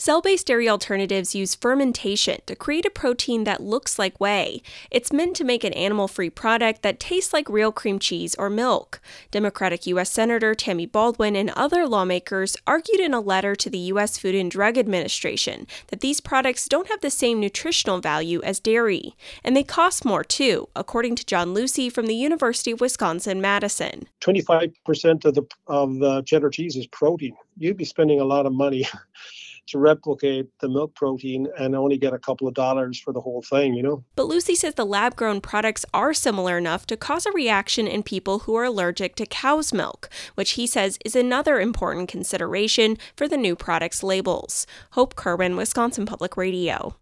Cell-based dairy alternatives use fermentation to create a protein that looks like whey. It's meant to make an animal-free product that tastes like real cream cheese or milk. Democratic U.S. Senator Tammy Baldwin and other lawmakers argued in a letter to the U.S. Food and Drug Administration that ththese products don't have the same nutritional value as dairy. And they cost more, too, according to John Lucy from the University of Wisconsin-Madison. 25% of the cheddar cheese is protein. You'd be spending a lot of money to replicate the milk protein and only get a couple of dollars for the whole thing. But Lucy says the lab-grown products are similar enough to cause a reaction in people who are allergic to cow's milk, which he says is another important consideration for the new products' labels. Hope Kerwin, Wisconsin Public Radio.